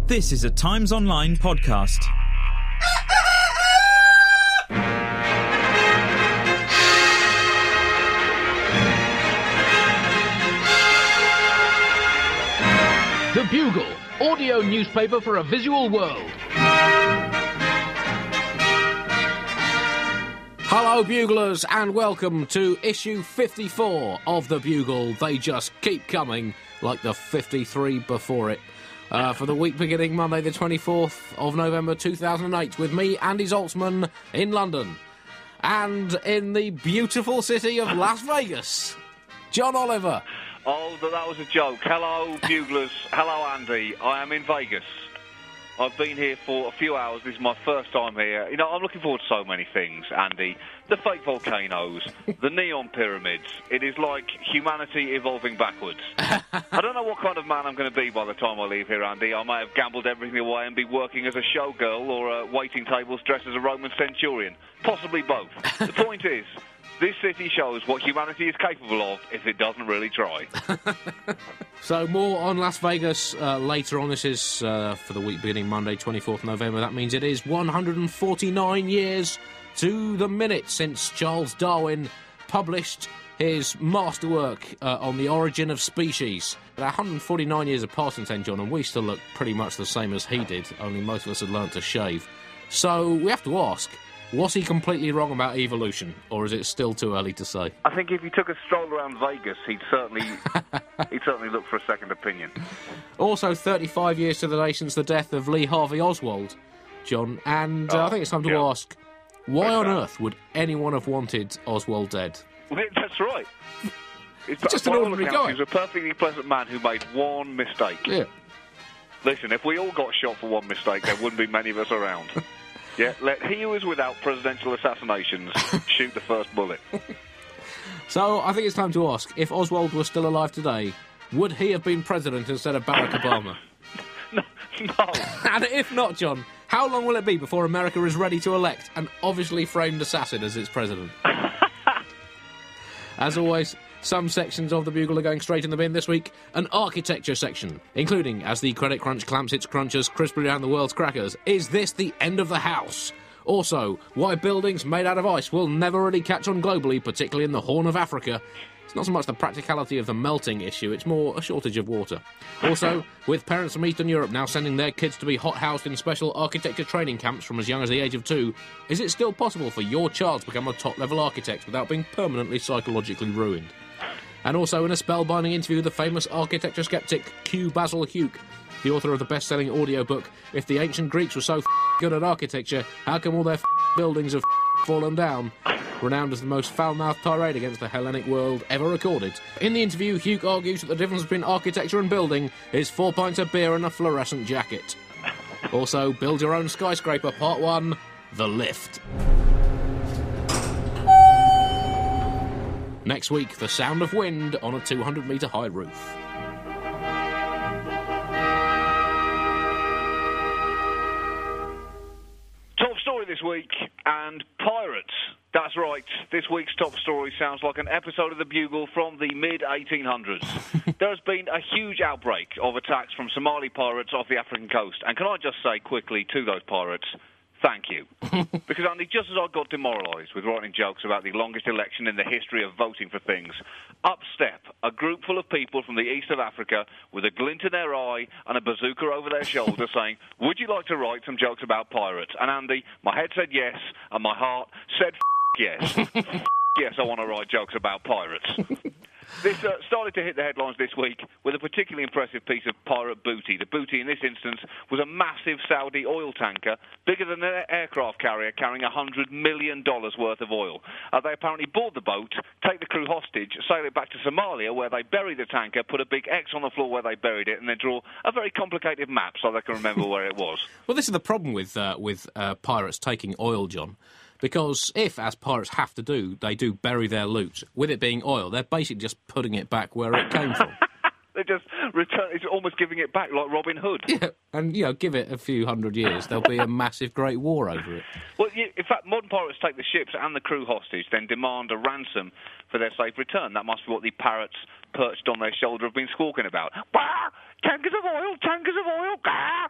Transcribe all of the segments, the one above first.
This is a Times Online podcast. The Bugle, audio newspaper for a visual world. Hello, Buglers, and welcome to issue 54 of The Bugle. They just keep coming, like the 53 before it. For the week beginning Monday the 24th of November 2008, with me, Andy Zaltzman, in London. And in the beautiful city of Las Vegas, John Oliver. Oh, that was a joke. Hello, Buglers. Hello, Andy. I am in Vegas. I've been here for a few hours. This is my first time here. You know, I'm looking forward to so many things, Andy. The fake volcanoes, the neon pyramids. It is like humanity evolving backwards. I don't know what kind of man I'm going to be by the time I leave here, Andy. I may have gambled everything away and be working as a showgirl or waiting tables dressed as a Roman centurion. Possibly both. The point is, this city shows what humanity is capable of if it doesn't really try. So more on Las Vegas later on. This is for the week beginning Monday, 24th November. That means it is 149 years to the minute since Charles Darwin published his masterwork on the origin of species. 149 years have passed since then, John, and we still look pretty much the same as he did, only most of us had learnt to shave. So we have to ask, was he completely wrong about evolution, or is it still too early to say? I think if he took a stroll around Vegas, he'd certainly look for a second opinion. Also, 35 years to the day since the death of Lee Harvey Oswald, John, and I think it's time to ask, why on earth would anyone have wanted Oswald dead? Well, that's right. He's just an ordinary guy. He was a perfectly pleasant man who made one mistake. Yeah. Listen, if we all got shot for one mistake, there wouldn't be many of us around. Yeah, let he who is without presidential assassinations shoot the first bullet. So, I think it's time to ask, if Oswald was still alive today, would he have been president instead of Barack Obama? No. And if not, John, how long will it be before America is ready to elect an obviously framed assassin as its president? As always, some sections of the Bugle are going straight in the bin this week. An architecture section, including, as the credit crunch clamps its crunchers crisply around the world's crackers, is this the end of the house? Also, why buildings made out of ice will never really catch on globally, particularly in the Horn of Africa. It's not so much the practicality of the melting issue, it's more a shortage of water. Also, with parents from Eastern Europe now sending their kids to be hot-housed in special architecture training camps from as young as the age of 2, is it still possible for your child to become a top-level architect without being permanently psychologically ruined? And also in a spellbinding interview with the famous architecture skeptic Q Basil Huke, the author of the best-selling audiobook, If the Ancient Greeks Were So Good at Architecture, How Come All Their Buildings Have Fallen Down? Renowned as the most foul-mouthed tirade against the Hellenic world ever recorded. In the interview, Huke argues that the difference between architecture and building is 4 pints of beer and a fluorescent jacket. Also, Build Your Own Skyscraper, Part 1, The Lift. Next week, the sound of wind on a 200-metre high roof. Top story this week, and pirates. That's right, this week's top story sounds like an episode of The Bugle from the mid-1800s. There has been a huge outbreak of attacks from Somali pirates off the African coast, and can I just say quickly to those pirates, thank you. Because, Andy, just as I got demoralised with writing jokes about the longest election in the history of voting for things, up step a group full of people from the east of Africa with a glint in their eye and a bazooka over their shoulder saying, would you like to write some jokes about pirates? And, Andy, my head said yes, and my heart said yes. Yes, I want to write jokes about pirates. This started to hit the headlines this week with a particularly impressive piece of pirate booty. The booty in this instance was a massive Saudi oil tanker, bigger than an aircraft carrier, carrying $100 million worth of oil. They apparently board the boat, take the crew hostage, sail it back to Somalia, where they bury the tanker, put a big X on the floor where they buried it, and then draw a very complicated map so they can remember where it was. Well, this is the problem with pirates taking oil, John. Because if, as pirates have to do, they do bury their loot, with it being oil, they're basically just putting it back where it came from. They just return, it's almost giving it back like Robin Hood. Yeah, and, give it a few hundred years, there'll be a massive great war over it. Well, in fact, modern pirates take the ships and the crew hostage, then demand a ransom for their safe return. That must be what the parrots perched on their shoulder have been squawking about. Bah! Tankers of oil, gah!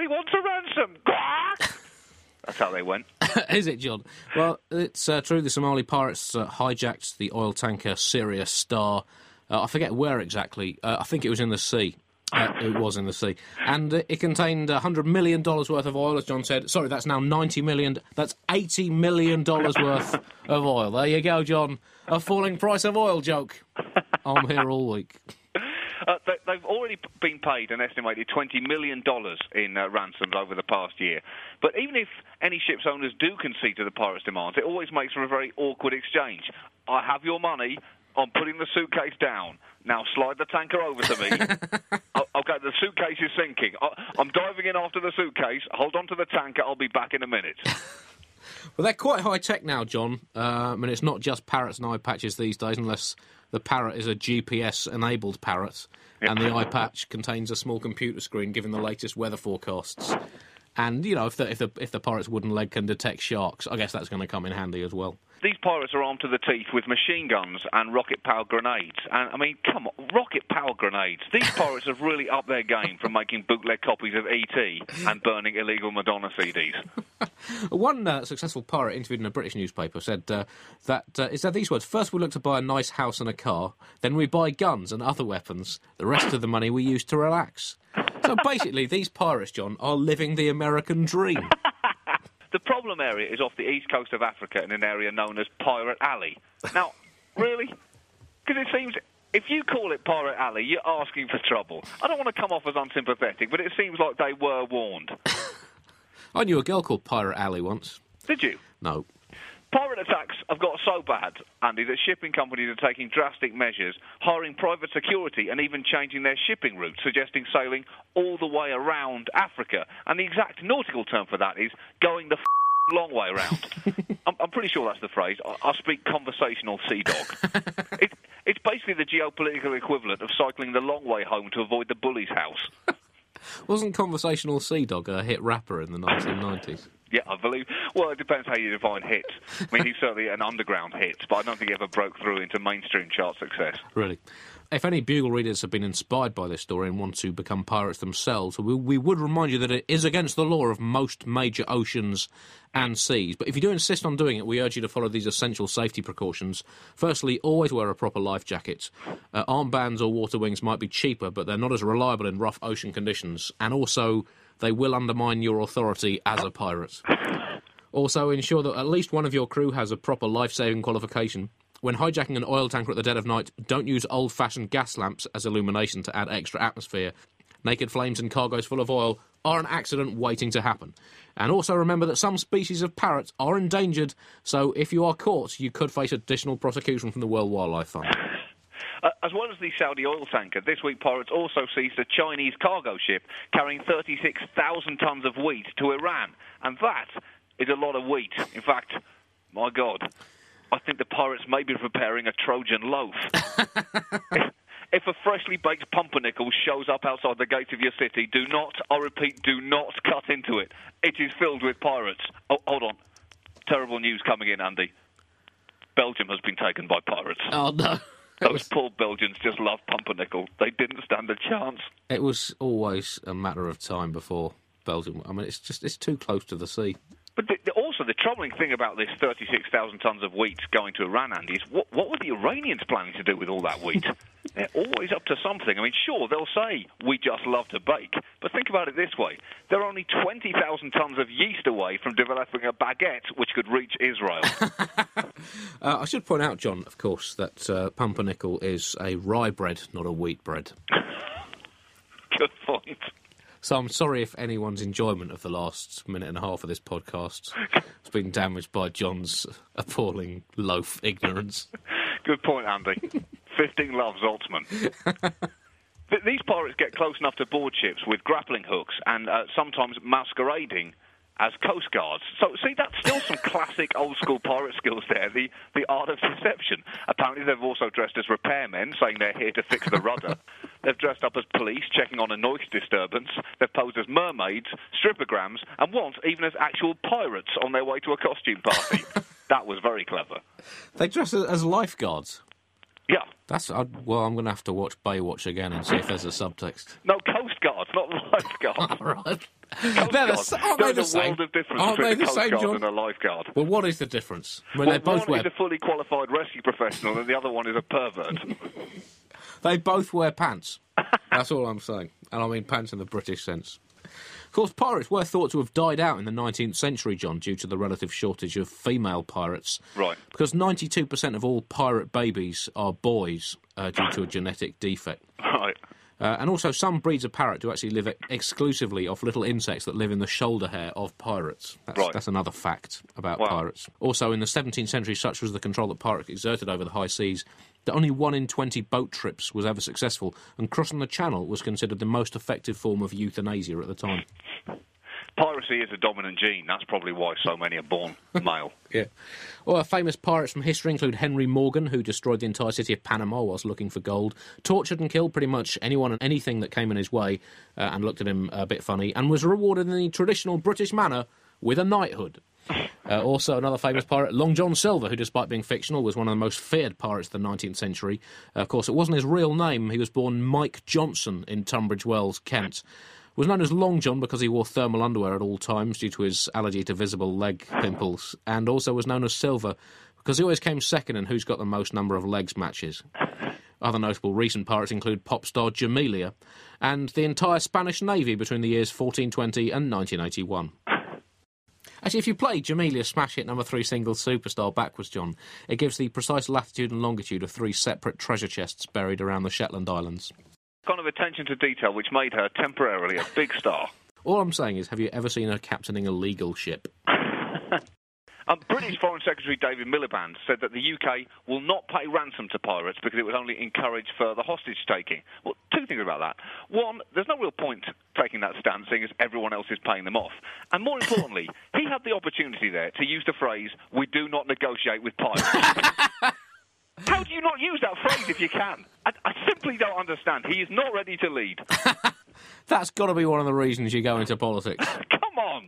Somebody wants a ransom. Quack! That's how they went. Is it, John? Well, it's true the Somali pirates hijacked the oil tanker Sirius Star. I forget where exactly. I think it was in the sea. It was in the sea. And it contained $100 million worth of oil, as John said. Sorry, that's now $90 million. That's $80 million worth of oil. There you go, John. A falling price of oil joke. I'm here all week. They've already been paid an estimated $20 million in ransoms over the past year. But even if any ship's owners do concede to the pirates' demands, it always makes for a very awkward exchange. I have your money. I'm putting the suitcase down. Now slide the tanker over to me. Okay, the suitcase is sinking. I'm diving in after the suitcase. Hold on to the tanker. I'll be back in a minute. Well, they're quite high-tech now, John. I mean, it's not just parrots and eye patches these days, unless the parrot is a GPS-enabled parrot, and the eye patch contains a small computer screen giving the latest weather forecasts. And, you know, if the pirate's wooden leg can detect sharks, I guess that's going to come in handy as well. These pirates are armed to the teeth with machine guns and rocket-powered grenades. And, I mean, come on, rocket-powered grenades. These pirates have really upped their game from making bootleg copies of E.T. and burning illegal Madonna CDs. One successful pirate interviewed in a British newspaper said he said these words: "First we look to buy a nice house and a car, then we buy guns and other weapons. The rest of the money we use to relax." So basically, these pirates, John, are living the American dream. The problem area is off the east coast of Africa in an area known as Pirate Alley. Now, really? Because it seems, if you call it Pirate Alley, you're asking for trouble. I don't want to come off as unsympathetic, but it seems like they were warned. I knew a girl called Pirate Alley once. Did you? No. Pirate attacks have got so bad, Andy, that shipping companies are taking drastic measures, hiring private security and even changing their shipping routes, suggesting sailing all the way around Africa. And the exact nautical term for that is going the long way around. I'm pretty sure that's the phrase. I speak conversational sea dog. It's basically the geopolitical equivalent of cycling the long way home to avoid the bully's house. Wasn't Conversational Sea Dog a hit rapper in the 1990s? Yeah, I believe. Well, it depends how you define hit. I mean, he's certainly an underground hit, but I don't think he ever broke through into mainstream chart success. Really? If any Bugle readers have been inspired by this story and want to become pirates themselves, we would remind you that it is against the law of most major oceans and seas. But if you do insist on doing it, we urge you to follow these essential safety precautions. Firstly, always wear a proper life jacket. Armbands or water wings might be cheaper, but they're not as reliable in rough ocean conditions. And also, they will undermine your authority as a pirate. Also, ensure that at least one of your crew has a proper life-saving qualification. When hijacking an oil tanker at the dead of night, don't use old-fashioned gas lamps as illumination to add extra atmosphere. Naked flames and cargoes full of oil are an accident waiting to happen. And also remember that some species of parrots are endangered, so if you are caught, you could face additional prosecution from the World Wildlife Fund. As well as the Saudi oil tanker, this week pirates also seized a Chinese cargo ship carrying 36,000 tons of wheat to Iran. And that is a lot of wheat. In fact, my God, I think the pirates may be preparing a Trojan loaf. If a freshly baked pumpernickel shows up outside the gates of your city, do not, I repeat, do not cut into it. It is filled with pirates. Oh, hold on. Terrible news coming in, Andy. Belgium has been taken by pirates. Oh, no. Those poor Belgians just love pumpernickel. They didn't stand a chance. It was always a matter of time before Belgium. I mean, it's too close to the sea. But also, the troubling thing about this 36,000 tons of wheat going to Iran, Andy, is what were the Iranians planning to do with all that wheat? They're always up to something. I mean, sure, they'll say, we just love to bake. But think about it this way. They're only 20,000 tons of yeast away from developing a baguette which could reach Israel. I should point out, John, of course, that pumpernickel is a rye bread, not a wheat bread. Good point. So I'm sorry if anyone's enjoyment of the last minute and a half of this podcast has been damaged by John's appalling loaf ignorance. Good point, Andy. 15 loves Zaltzman. These pirates get close enough to board ships with grappling hooks and sometimes masquerading as coast guards. So, see, that's still some classic old-school pirate skills there, the art of deception. Apparently they've also dressed as repairmen, saying they're here to fix the rudder. They've dressed up as police, checking on a noise disturbance. They've posed as mermaids, stripograms, and once even as actual pirates on their way to a costume party. That was very clever. They dress as lifeguards. Yeah. Well, I'm going to have to watch Baywatch again and see if there's a subtext. No, Coast Guard, not lifeguard. Right. Coast Guard. There's a world of difference between a Coast Guard and a lifeguard. Well, what is the difference? Well, one is a fully qualified rescue professional and the other one is a pervert. They both wear pants. That's all I'm saying. And I mean pants in the British sense. Of course, pirates were thought to have died out in the 19th century, John, due to the relative shortage of female pirates. Right. Because 92% of all pirate babies are boys due to a genetic defect. Right. And also, some breeds of parrot do actually live exclusively off little insects that live in the shoulder hair of pirates. That's another fact about pirates. Also, in the 17th century, such was the control that pirates exerted over the high seas that only 1 in 20 boat trips was ever successful, and crossing the Channel was considered the most effective form of euthanasia at the time. Piracy is a dominant gene. That's probably why so many are born male. Yeah. Well, famous pirates from history include Henry Morgan, who destroyed the entire city of Panama whilst looking for gold, tortured and killed pretty much anyone and anything that came in his way and looked at him a bit funny, and was rewarded in the traditional British manner with a knighthood. Also, another famous pirate, Long John Silver, who, despite being fictional, was one of the most feared pirates of the 19th century. Of course, it wasn't his real name. He was born Mike Johnson in Tunbridge Wells, Kent. Was known as Long John because he wore thermal underwear at all times due to his allergy to visible leg pimples, and also was known as Silver because he always came second in Who's Got the Most Number of Legs matches. Other notable recent pirates include pop star Jamelia and the entire Spanish Navy between the years 1420 and 1981. Actually, if you play Jamelia Smash Hit number 3 single Superstar backwards, John, it gives the precise latitude and longitude of 3 separate treasure chests buried around the Shetland Islands. Kind of attention to detail which made her temporarily a big star. All I'm saying is, have you ever seen her captaining a legal ship? British Foreign Secretary David Miliband said that the UK will not pay ransom to pirates because it would only encourage further hostage-taking. Well, 2 things about that. 1, there's no real point taking that stance, seeing as everyone else is paying them off. And more importantly, he had the opportunity there to use the phrase, "We do not negotiate with pirates." How do you not use that phrase if you can? I simply don't understand. He is not ready to lead. That's got to be one of the reasons you go into politics. Come on!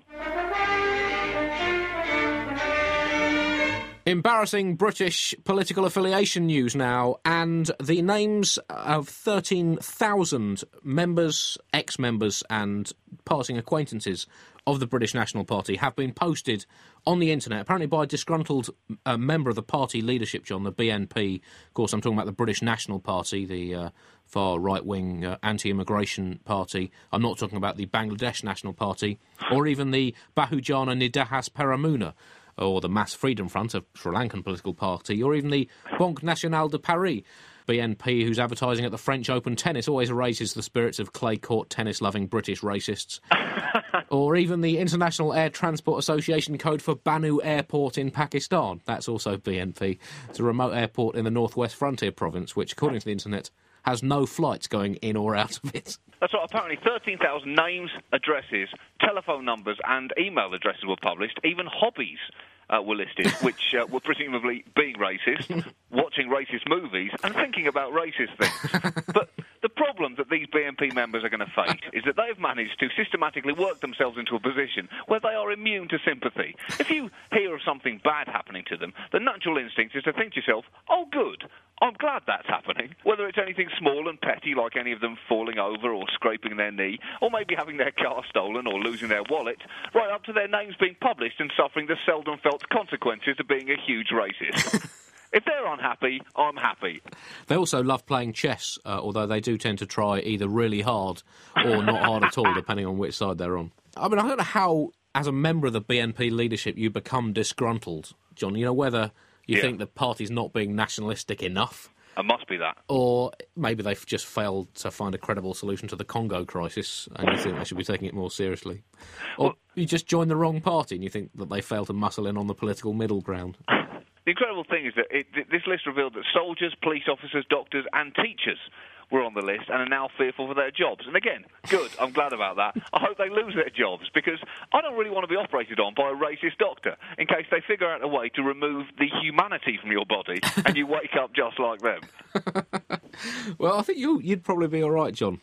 Embarrassing British political affiliation news now, and the names of 13,000 members, ex-members and passing acquaintances of the British National Party have been posted on the internet, apparently by a disgruntled member of the party leadership, John, the BNP. Of course, I'm talking about the British National Party, the far right-wing anti-immigration party. I'm not talking about the Bangladesh National Party, or even the Bahujana Nidahas Peramuna, or the Mass Freedom Front, a Sri Lankan political party, or even the Banque Nationale de Paris, BNP, whose advertising at the French Open tennis always raises the spirits of clay court tennis-loving British racists. Or even the International Air Transport Association code for Bannu Airport in Pakistan. That's also BNP. It's a remote airport in the Northwest Frontier province, which, according to the internet, has no flights going in or out of it. That's right. Apparently 13,000 names, addresses, telephone numbers and email addresses were published. Even hobbies were listed, which were presumably being racist, watching racist movies and thinking about racist things. But the problem that these BNP members are going to face is that they've managed to systematically work themselves into a position where they are immune to sympathy. If you hear of something bad happening to them, the natural instinct is to think to yourself, oh, good, I'm glad that's happening. Whether it's anything small and petty, like any of them falling over or scraping their knee, or maybe having their car stolen or losing their wallet, right up to their names being published and suffering the seldom felt consequences of being a huge racist. If they're unhappy, I'm happy. They also love playing chess, although they do tend to try either really hard or not hard at all, depending on which side they're on. I mean, I don't know how, as a member of the BNP leadership, you become disgruntled, John. You know, whether you think the party's not being nationalistic enough. It must be that. Or maybe they've just failed to find a credible solution to the Congo crisis and you think they should be taking it more seriously. Or you just join the wrong party and you think that they fail to muscle in on the political middle ground. The incredible thing is that this list revealed that soldiers, police officers, doctors and teachers were on the list and are now fearful for their jobs. And again, good, I'm glad about that. I hope they lose their jobs because I don't really want to be operated on by a racist doctor in case they figure out a way to remove the humanity from your body and you wake up just like them. Well, I think you'd probably be all right, John.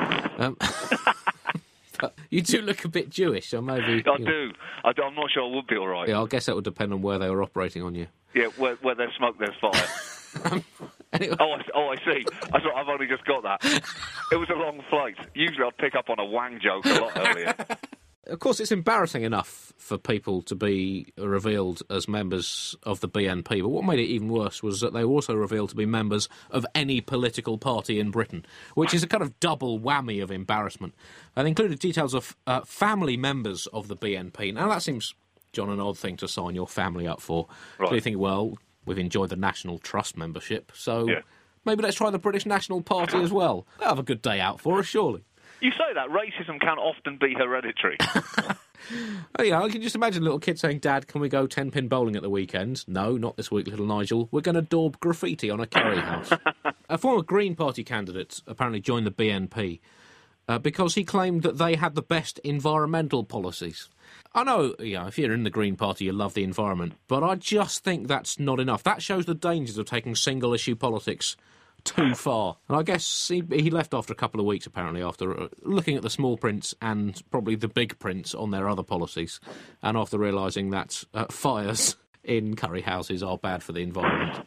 You do look a bit Jewish, so maybe... I do. I'm not sure I would be all right. Yeah, I guess that would depend on where they were operating on you. Yeah, where there's smoke, there's fire. Anyway. I see. I've only just got that. It was a long flight. Usually I'd pick up on a wang joke a lot earlier. Of course, it's embarrassing enough for people to be revealed as members of the BNP, but what made it even worse was that they were also revealed to be members of any political party in Britain, which is a kind of double whammy of embarrassment. And included details of family members of the BNP. Now, that seems, John, an odd thing to sign your family up for. Right. So you think, well, we've enjoyed the National Trust membership, so Yeah. maybe let's try the British National Party as well. They'll have a good day out for us, surely. You say that, racism can often be hereditary. You know, I can just imagine a little kid saying, Dad, can we go 10-pin bowling at the weekend? No, not this week, little Nigel. We're going to daub graffiti on a curry house. A former Green Party candidate apparently joined the BNP because he claimed that they had the best environmental policies. I know, you know, if you're in the Green Party, you love the environment, but I just think that's not enough. That shows the dangers of taking single-issue politics too far. And I guess he left after a couple of weeks, apparently, after looking at the small prints and probably the big prints on their other policies, and after realising that fires in curry houses are bad for the environment.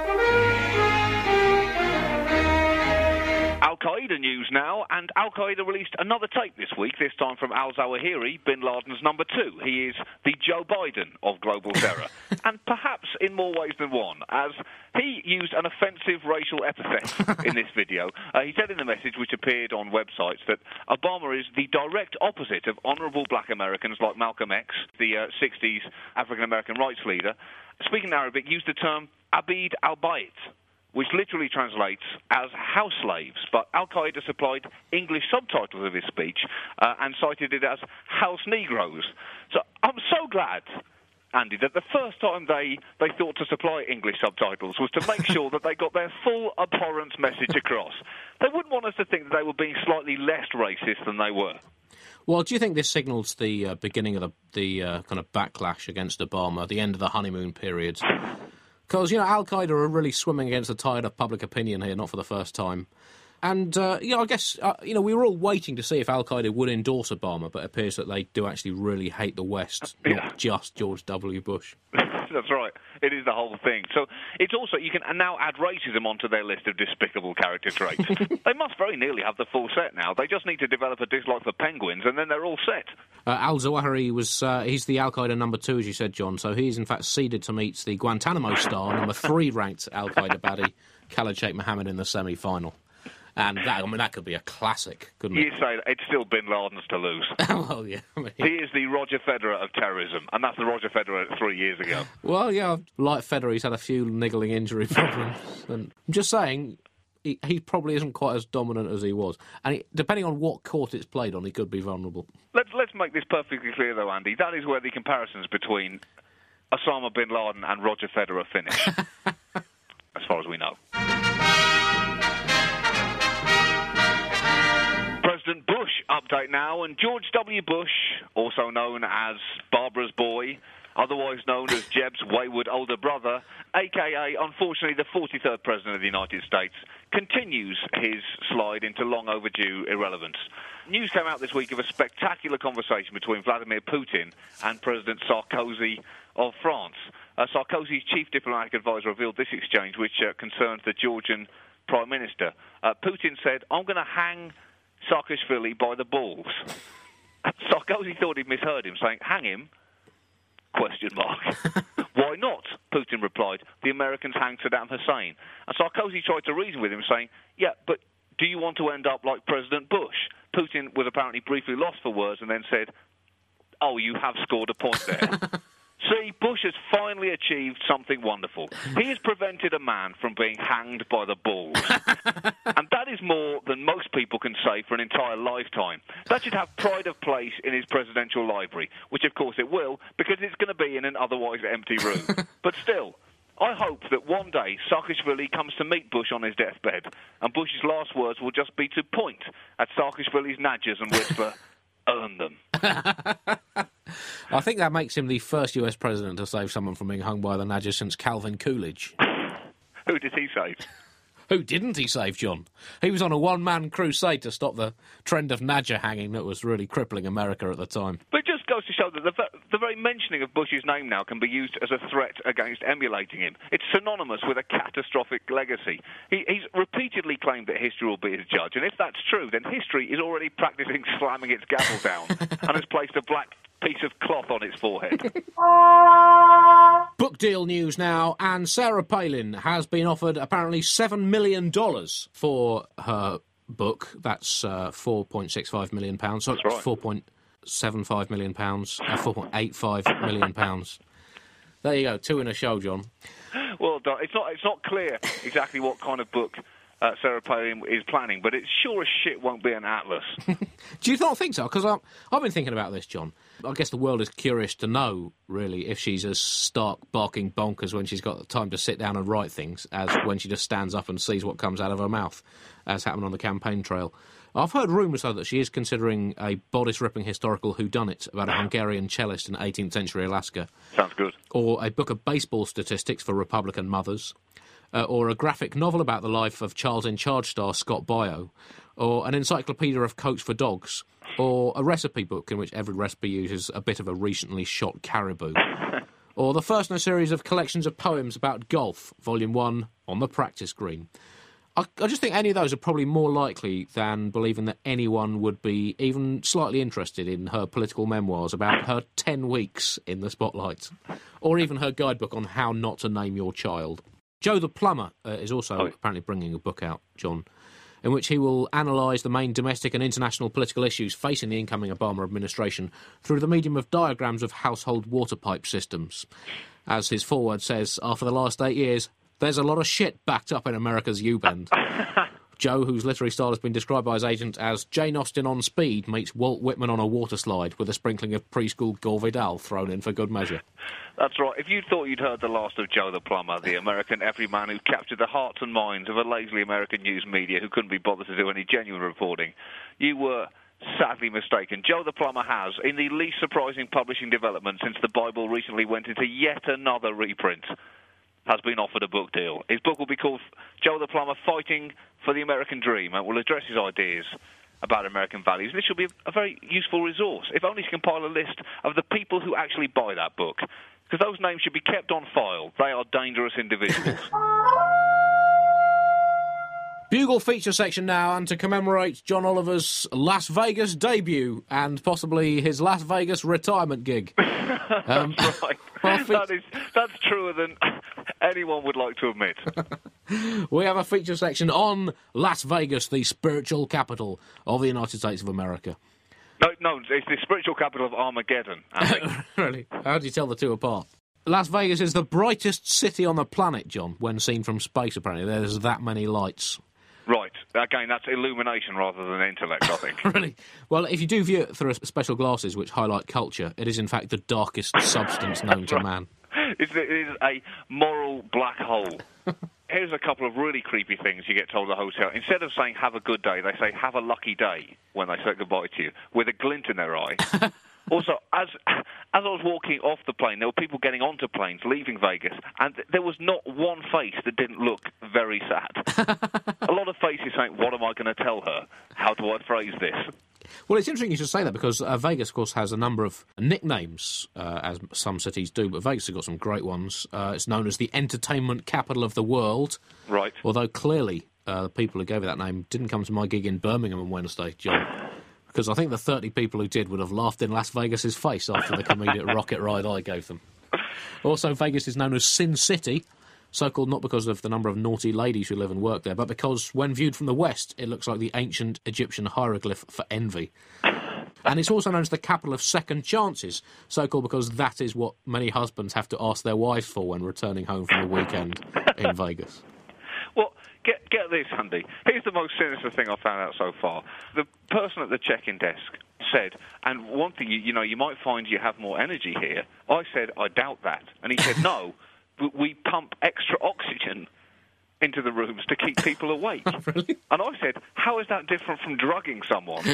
Al-Qaeda news now, and Al-Qaeda released another tape this week, this time from al-Zawahiri, bin Laden's number 2. He is the Joe Biden of global terror, and perhaps in more ways than one, as he used an offensive racial epithet in this video. He said in the message, which appeared on websites, that Obama is the direct opposite of honourable black Americans like Malcolm X, the 60s African-American rights leader. Speaking Arabic, used the term Abid al-Bayt, which literally translates as house slaves, but Al-Qaeda supplied English subtitles of his speech and cited it as house Negroes. So I'm so glad, Andy, that the first time they thought to supply English subtitles was to make sure that they got their full abhorrent message across. They wouldn't want us to think that they were being slightly less racist than they were. Well, do you think this signals the beginning of the kind of backlash against Obama, the end of the honeymoon period? Because, you know, Al-Qaeda are really swimming against the tide of public opinion here, not for the first time. And, you know, I guess, you know, we were all waiting to see if Al-Qaeda would endorse Obama, but it appears that they do actually really hate the West, not just George W. Bush. That's right. It is the whole thing. So it's also, you can now add racism onto their list of despicable character traits. They must very nearly have the full set now. They just need to develop a dislike for penguins, and then they're all set. Al-Zawahiri he's the Al-Qaeda number 2, as you said, John, so he's in fact seeded to meet the Guantanamo star, number 3 ranked Al-Qaeda baddie, Khalid Sheikh Mohammed, in the semi-final. And that could be a classic, couldn't it? You say it's still bin Laden's to lose. Well, yeah. He is the Roger Federer of terrorism, and that's the Roger Federer 3 years ago. Well, yeah, like Federer, he's had a few niggling injury problems. And I'm just saying, he probably isn't quite as dominant as he was. And depending on what court it's played on, he could be vulnerable. Let's make this perfectly clear, though, Andy. That is where the comparisons between Osama bin Laden and Roger Federer finish, as far as we know. President Bush update now, and George W. Bush, also known as Barbara's boy, otherwise known as Jeb's wayward older brother, a.k.a., unfortunately, the 43rd President of the United States, continues his slide into long-overdue irrelevance. News came out this week of a spectacular conversation between Vladimir Putin and President Sarkozy of France. Sarkozy's chief diplomatic advisor revealed this exchange, which concerns the Georgian Prime Minister. Putin said, "I'm going to hang Saakashvili by the balls." Sarkozy thought he'd misheard him, saying, "Hang him?" ? "Why not?" Putin replied. "The Americans hanged Saddam Hussein." And Sarkozy tried to reason with him, saying, "Yeah, but do you want to end up like President Bush?" Putin was apparently briefly lost for words and then said, "Oh, you have scored a point there." See, Bush has finally achieved something wonderful. He has prevented a man from being hanged by the balls. And that is more than most people can say for an entire lifetime. That should have pride of place in his presidential library, which of course it will, because it's going to be in an otherwise empty room. But still, I hope that one day Saakashvili comes to meet Bush on his deathbed, and Bush's last words will just be to point at Saakashvili's nadgers and whisper, "Earn them." I think that makes him the first US president to save someone from being hung by the nadger since Calvin Coolidge. Who did he save? Who didn't he save, John? He was on a one-man crusade to stop the trend of Nadja hanging that was really crippling America at the time. But it just goes to show that the very mentioning of Bush's name now can be used as a threat against emulating him. It's synonymous with a catastrophic legacy. He's repeatedly claimed that history will be his judge, and if that's true, then history is already practising slamming its gavel down and has placed a black piece of cloth on its forehead. Book deal news now, and Sarah Palin has been offered apparently $7 million for her book. That's £4.65 million. Sorry, That's right. £4.75 million, £4.85 million. There you go, two in a show, John. Well done. It's not clear exactly what kind of book Sarah Palin is planning, but it sure as shit won't be an atlas. Do you not think so? Because I've been thinking about this, John. I guess the world is curious to know, really, if she's as stark barking bonkers when she's got the time to sit down and write things as when she just stands up and sees what comes out of her mouth, as happened on the campaign trail. I've heard rumours, though, that she is considering a bodice-ripping historical whodunit about a Hungarian cellist in 18th century Alaska. Sounds good. Or a book of baseball statistics for Republican mothers. Or a graphic novel about the life of Charles in Charge star Scott Baio, or an encyclopedia of coats for dogs, or a recipe book in which every recipe uses a bit of a recently shot caribou, or the first in a series of collections of poems about golf, Volume 1, on the practice green. I just think any of those are probably more likely than believing that anyone would be even slightly interested in her political memoirs about her 10 weeks in the spotlight, or even her guidebook on how not to name your child. Joe the Plumber is also apparently bringing a book out, John, in which he will analyse the main domestic and international political issues facing the incoming Obama administration through the medium of diagrams of household water pipe systems. As his foreword says, after the last 8 years, there's a lot of shit backed up in America's U-bend. Joe, whose literary style has been described by his agent as Jane Austen on speed, meets Walt Whitman on a water slide with a sprinkling of preschool Gore Vidal thrown in for good measure. That's right. If you thought you'd heard the last of Joe the Plumber, the American everyman who captured the hearts and minds of a lazily American news media who couldn't be bothered to do any genuine reporting, you were sadly mistaken. Joe the Plumber has, in the least surprising publishing development since the Bible recently went into yet another reprint, has been offered a book deal. His book will be called Joe the Plumber Fighting for the American Dream and will address his ideas about American values. This will be a very useful resource, if only to compile a list of the people who actually buy that book, because those names should be kept on file. They are dangerous individuals. Bugle feature section now, and to commemorate John Oliver's Las Vegas debut and possibly his Las Vegas retirement gig. That's right. That's truer than anyone would like to admit. We have a feature section on Las Vegas, the spiritual capital of the United States of America. No, it's the spiritual capital of Armageddon. Really? How do you tell the two apart? Las Vegas is the brightest city on the planet, John, when seen from space, apparently. There's that many lights. Right. Again, that's illumination rather than intellect, I think. Really? Well, if you do view it through special glasses which highlight culture, it is in fact the darkest substance known to man. It is a moral black hole. Here's a couple of really creepy things you get told at the hotel. Instead of saying, have a good day, they say, have a lucky day when they say goodbye to you, with a glint in their eye. Also, as I was walking off the plane, there were people getting onto planes, leaving Vegas, and there was not one face that didn't look very sad. A lot of faces saying, what am I going to tell her? How do I phrase this? Well, it's interesting you should say that, because Vegas, of course, has a number of nicknames, as some cities do, but Vegas has got some great ones. It's known as the entertainment capital of the world. Right. Although, clearly, the people who gave it that name didn't come to my gig in Birmingham on Wednesday, John. Because I think the 30 people who did would have laughed in Las Vegas's face after the comedic rocket ride I gave them. Also, Vegas is known as Sin City, so-called not because of the number of naughty ladies who live and work there, but because, when viewed from the west, it looks like the ancient Egyptian hieroglyph for envy. And it's also known as the capital of second chances, so-called because that is what many husbands have to ask their wives for when returning home from the weekend in Vegas. Well, get this, Andy. Here's the most sinister thing I've found out so far. The person at the check-in desk said, and one thing, you know, you might find you have more energy here. I said, I doubt that. And he said, no, we pump extra oxygen into the rooms to keep people awake. Really? And I said, how is that different from drugging someone?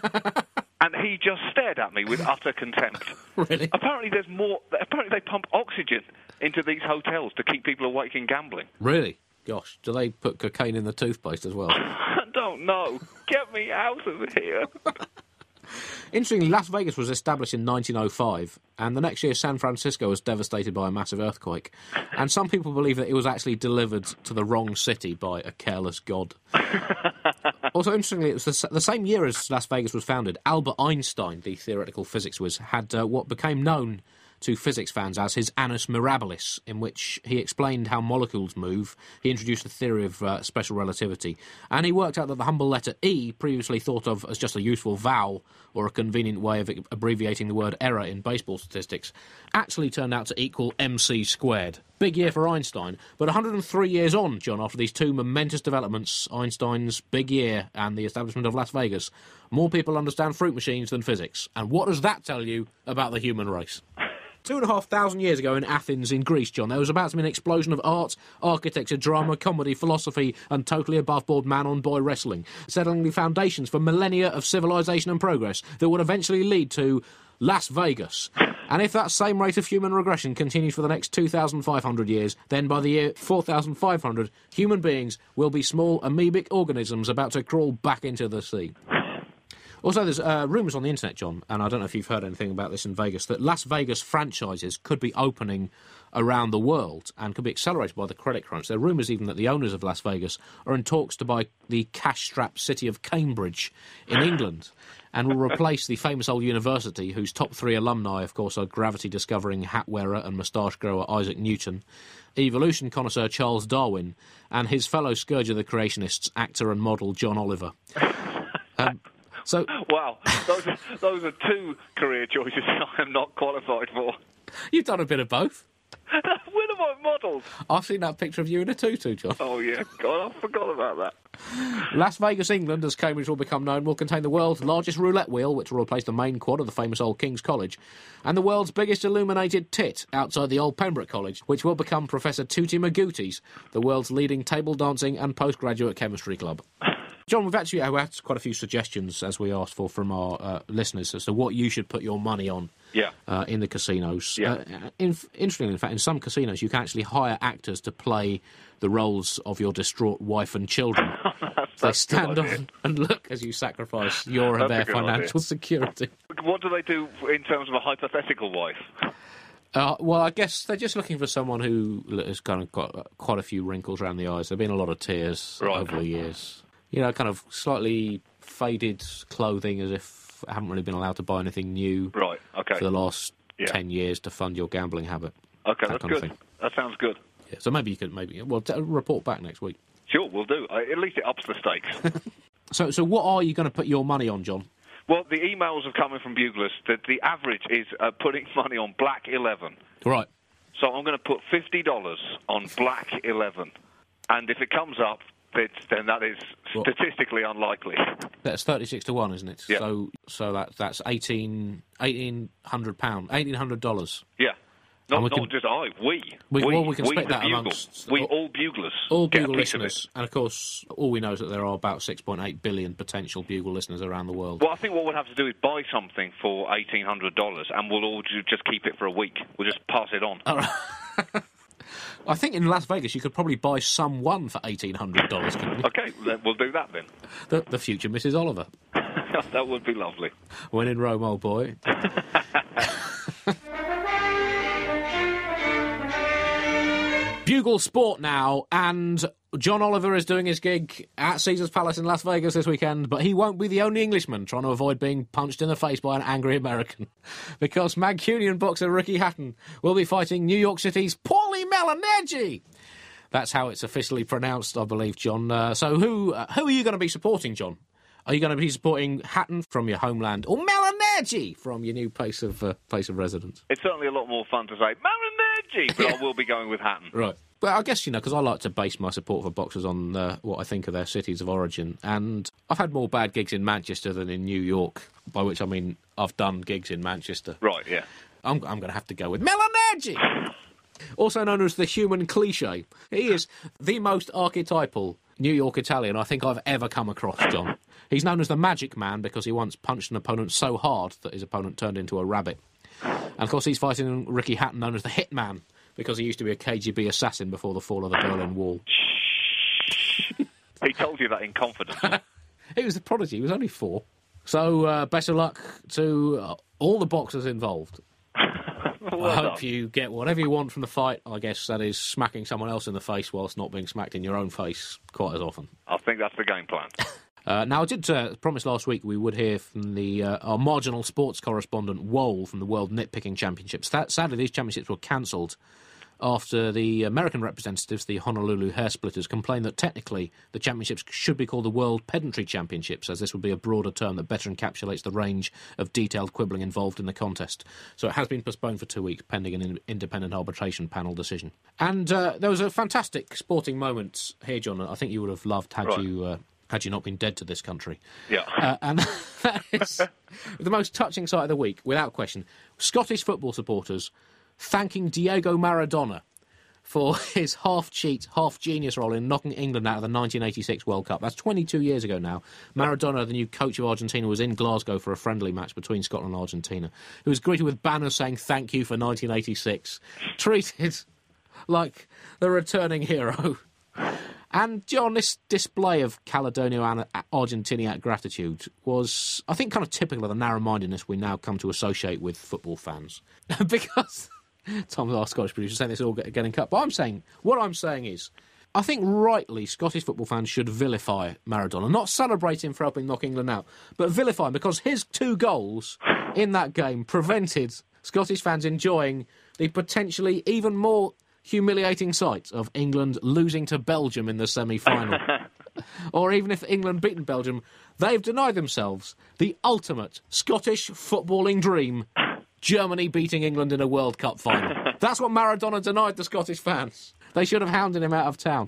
And he just stared at me with utter contempt. Really? Apparently they pump oxygen into these hotels to keep people awake in gambling. Really? Gosh, do they put cocaine in the toothpaste as well? I don't know. Get me out of here. Interestingly, Las Vegas was established in 1905, and the next year San Francisco was devastated by a massive earthquake. And some people believe that it was actually delivered to the wrong city by a careless god. Also, interestingly, it was the same year as Las Vegas was founded. Albert Einstein, the theoretical physics whiz, had what became known to physics fans as his Annus Mirabilis, in which he explained how molecules move. He introduced the theory of special relativity, and he worked out that the humble letter E, previously thought of as just a useful vowel or a convenient way of abbreviating the word error in baseball statistics, actually turned out to equal MC squared. Big year for Einstein, but 103 years on, John, after these two momentous developments, Einstein's big year and the establishment of Las Vegas, more people understand fruit machines than physics. And what does that tell you about the human race? 2,500 years ago in Athens in Greece, John, there was about to be an explosion of art, architecture, drama, comedy, philosophy and totally above-board man-on-boy wrestling, settling the foundations for millennia of civilization and progress that would eventually lead to Las Vegas. And if that same rate of human regression continues for the next 2,500 years, then by the year 4,500, human beings will be small amoebic organisms about to crawl back into the sea. Also, there's rumours on the internet, John, and I don't know if you've heard anything about this in Vegas, that Las Vegas franchises could be opening around the world and could be accelerated by the credit crunch. There are rumours even that the owners of Las Vegas are in talks to buy the cash-strapped city of Cambridge in England and will replace the famous old university, whose top three alumni, of course, are gravity-discovering hat wearer and moustache grower Isaac Newton, evolution connoisseur Charles Darwin, and his fellow scourge of the creationists, actor and model John Oliver. So, wow, those are two career choices I am not qualified for. You've done a bit of both. When have I modelled? I've seen that picture of you in a tutu, John. Oh, yeah, God, I forgot about that. Las Vegas, England, as Cambridge will become known, will contain the world's largest roulette wheel, which will replace the main quad of the famous old King's College, and the world's biggest illuminated tit outside the old Pembroke College, which will become Professor Tutti Magooties, the world's leading table dancing and postgraduate chemistry club. John, we've actually had quite a few suggestions, as we asked for, from our listeners as to what you should put your money on in the casinos. Yeah. Interestingly, in fact, in some casinos you can actually hire actors to play the roles of your distraught wife and children. They stand on and look as you sacrifice your and their financial security. What do they do in terms of a hypothetical wife? Well, I guess they're just looking for someone who has kind of got quite a few wrinkles around the eyes. There have been a lot of tears over the years. You know, kind of slightly faded clothing, as if I haven't really been allowed to buy anything new for the last 10 years to fund your gambling habit. Okay, that's good. That sounds good. Yeah, so maybe you could report back next week. Sure, we'll do. At least it ups the stakes. So what are you going to put your money on, John? Well, the emails have come in from Buglers that the average is putting money on Black 11. Right. So I'm going to put $50 on Black 11. And if it comes up, then that is statistically unlikely. That's 36 to 1, isn't it? Yeah. So that's £1,800, $1,800. Yeah. Not just I. We can split that amongst all Buglers. All Bugle listeners. And of course, all we know is that there are about 6.8 billion potential Bugle listeners around the world. Well, I think what we'll have to do is buy something for $1,800 and we'll all just keep it for a week. We'll just pass it on. All right. I think in Las Vegas you could probably buy someone for $1,800, couldn't you? Okay, we'll do that then. The future Mrs. Oliver. That would be lovely. When in Rome, old boy. Bugle Sport now, and John Oliver is doing his gig at Caesars Palace in Las Vegas this weekend, but he won't be the only Englishman trying to avoid being punched in the face by an angry American, because Mancunian boxer Ricky Hatton will be fighting New York City's Paulie Malignaggi. That's how it's officially pronounced, I believe, John. So who are you going to be supporting, John? Are you going to be supporting Hatton from your homeland, or Malignaggi from your new place of residence? It's certainly a lot more fun to say Malignaggi, but I will be going with Hatton. Right. Well, I guess, because I like to base my support for boxers on what I think of their cities of origin, and I've had more bad gigs in Manchester than in New York, by which I mean I've done gigs in Manchester. Right, yeah. I'm going to have to go with Malignaggi! Also known as the human cliché. He is the most archetypal New York Italian I think I've ever come across, John. He's known as the Magic Man because he once punched an opponent so hard that his opponent turned into a rabbit. And, of course, he's fighting Ricky Hatton, known as the Hitman, because he used to be a KGB assassin before the fall of the Berlin Wall. Shh. He told you that in confidence. He was a prodigy. He was only 4. So, best of luck to all the boxers involved. Well I done. hope you get whatever you want from the fight. I guess that is smacking someone else in the face whilst not being smacked in your own face quite as often. I think that's the game plan. Now, I did promise last week we would hear from our marginal sports correspondent, Wohl, from the World Nitpicking Championships. Sadly, these championships were cancelled after the American representatives, the Honolulu Hairsplitters, complained that technically the championships should be called the World Pedantry Championships, as this would be a broader term that better encapsulates the range of detailed quibbling involved in the contest. So it has been postponed for 2 weeks, pending an independent arbitration panel decision. And there was a fantastic sporting moment here, John, I think you would have loved had you not been dead to this country. Yeah. And that is the most touching sight of the week, without question. Scottish football supporters thanking Diego Maradona for his half-cheat, half-genius role in knocking England out of the 1986 World Cup. That's 22 years ago now. Maradona, the new coach of Argentina, was in Glasgow for a friendly match between Scotland and Argentina. He was greeted with banners saying thank you for 1986, treated like the returning hero. And, John, this display of Caledonia and Argentinian gratitude was, I think, kind of typical of the narrow-mindedness we now come to associate with football fans. Because Tom's our Scottish producer saying this is all getting cut. But what I'm saying is, I think rightly Scottish football fans should vilify Maradona, not celebrate him for helping knock England out, but vilify him because his 2 goals in that game prevented Scottish fans enjoying the potentially even more humiliating sight of England losing to Belgium in the semi-final. Or even if England beaten Belgium, they've denied themselves the ultimate Scottish footballing dream, Germany beating England in a World Cup final. That's what Maradona denied the Scottish fans. They should have hounded him out of town.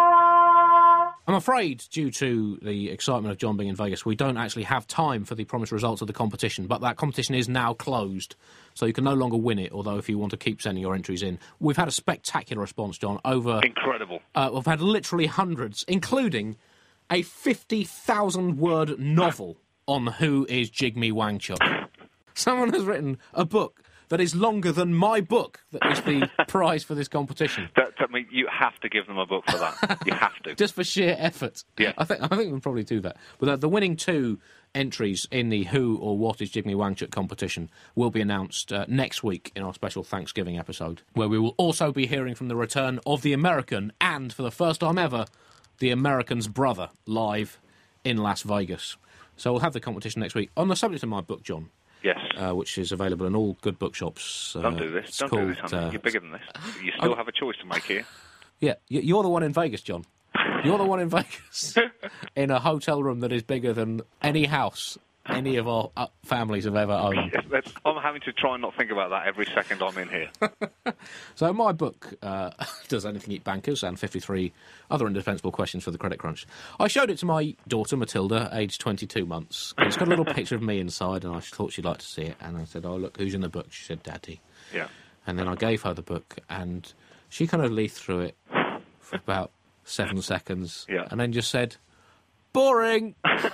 I'm afraid, due to the excitement of John being in Vegas, we don't actually have time for the promised results of the competition, but that competition is now closed, so you can no longer win it, although if you want to keep sending your entries in. We've had a spectacular response, John, over... Incredible. We've had literally hundreds, including a 50,000-word novel on who is Jigme Wangchuck. Someone has written a book that is longer than my book that is the prize for this competition. I mean, you have to give them a book for that. You have to. Just for sheer effort. Yeah. I think we'll probably do that. But the winning 2 entries in the Who or What is Jigme Wangchuck competition will be announced next week in our special Thanksgiving episode, where we will also be hearing from the return of the American and, for the first time ever, the American's brother live in Las Vegas. So we'll have the competition next week. On the subject of my book, John, yes, which is available in all good bookshops. Don't do this. Don't do this, honey. You're bigger than this. You still have a choice to make here. Yeah, you're the one in Vegas, John. You're the one in Vegas in a hotel room that is bigger than any house any of our families have ever owned. I'm having to try and not think about that every second I'm in here. So my book, Does Anything Eat Bankers, and 53 other indispensable questions for the Credit Crunch. I showed it to my daughter, Matilda, aged 22 months. It's got a little picture of me inside, and I thought she'd like to see it. And I said, oh, look, who's in the book? She said, Daddy. Yeah. And then I gave her the book, and she kind of leafed through it for about 7 seconds, and then just said, boring!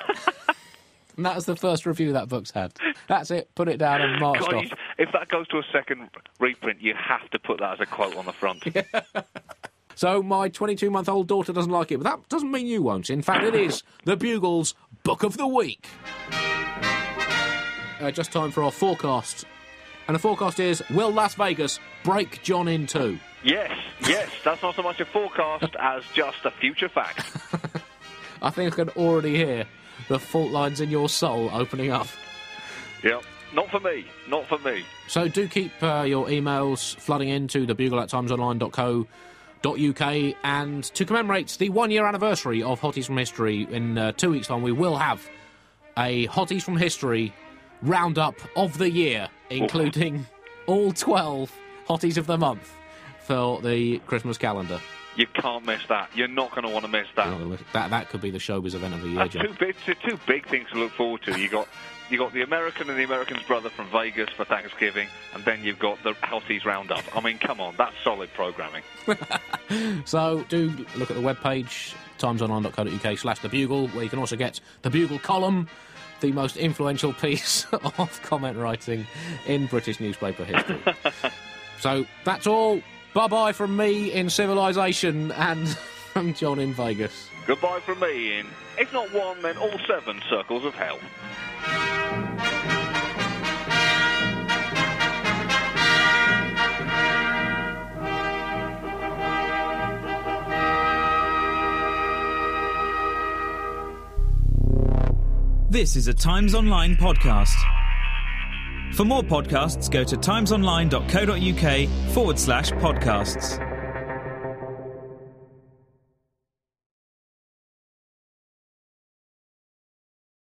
And that was the first review that book's had. That's it, put it down and marched off. If that goes to a second reprint, you have to put that as a quote on the front. Yeah. So my 22-month-old daughter doesn't like it, but that doesn't mean you won't. In fact, it is the Bugle's Book of the Week. Just time for our forecast. And the forecast is, will Las Vegas break John in two? Yes, that's not so much a forecast as just a future fact. I think I can already hear the fault lines in your soul opening up. Yep, not for me. So do keep your emails flooding into thebugle@timesonline.co.uk, and to commemorate the 1-year anniversary of Hotties from History in 2 weeks' time, we will have a Hotties from History roundup of the year, including all 12 Hotties of the month for the Christmas calendar. You can't miss that. You're not going to want to miss that. That could be the showbiz event of the year, John. Two big things to look forward to. You got the American and the American's brother from Vegas for Thanksgiving, and then you've got the Hotties Roundup. I mean, come on, that's solid programming. So do look at the webpage, timesonline.co.uk/thebugle, where you can also get the Bugle column, the most influential piece of comment writing in British newspaper history. So that's all. Bye-bye from me in civilization and from John in Vegas. Goodbye from me in, if not one, then all 7 circles of hell. This is a Times Online podcast. For more podcasts, go to timesonline.co.uk/podcasts.